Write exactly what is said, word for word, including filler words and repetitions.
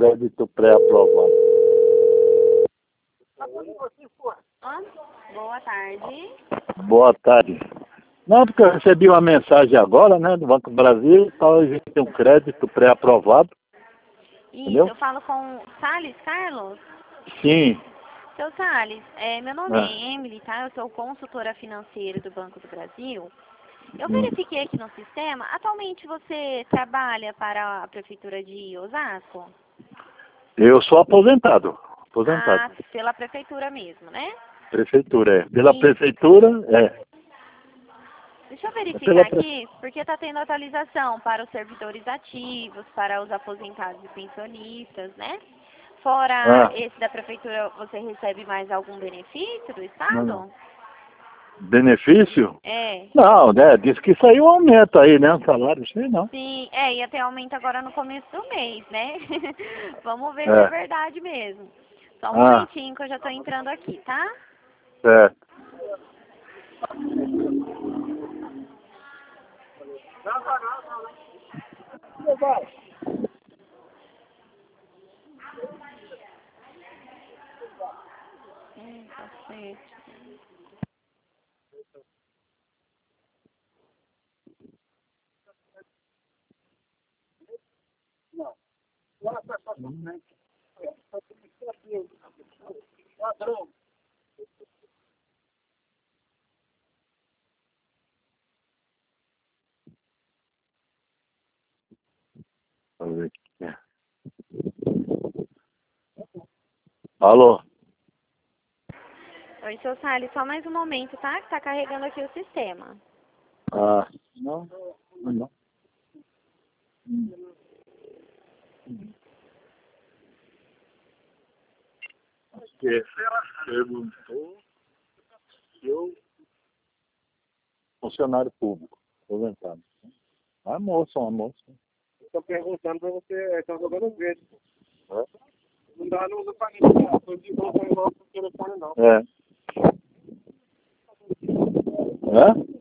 crédito pré-aprovado. Ah, boa tarde. Boa tarde. Não, porque eu recebi uma mensagem agora, né, do Banco do Brasil, tal, a gente tem um crédito pré-aprovado. Isso, Entendeu? eu falo com Salles Carlos. Sim. Seu Salles, é, meu nome Ah. é Emily, tá? Eu sou consultora financeira do Banco do Brasil. Eu Hum. verifiquei aqui no sistema, atualmente você trabalha para a Prefeitura de Osasco? Eu sou aposentado. Aposentado. Ah, pela Prefeitura mesmo, né? Prefeitura, é. Pela E prefeitura, é. deixa eu É verificar pela pre... aqui, porque está tendo atualização para os servidores ativos, para os aposentados e pensionistas, né? Fora Ah, esse da Prefeitura, você recebe mais algum benefício do não, Estado? não. Benefício? É. Não, né? Diz que saiu um aumento aí, né? O salário, sei não. Sim, é, ia ter aumento agora no começo do mês, né? Vamos ver se é É. verdade mesmo. Só um Ah, momentinho que eu já estou entrando aqui, tá? certo. Hum, tá certo. Vamos ver aqui. É. Alô? Oi, seu Salles, só mais um momento, tá? Que tá carregando aqui o sistema. Ah, não, não. não. Porque perguntou se eu funcionário público, aposentado. Ah, moça, uma moça. Estou perguntando para você, está jogando verde. É? Não dá, não usa para ninguém, não. Estou de volta igual o telefone, não. É. É?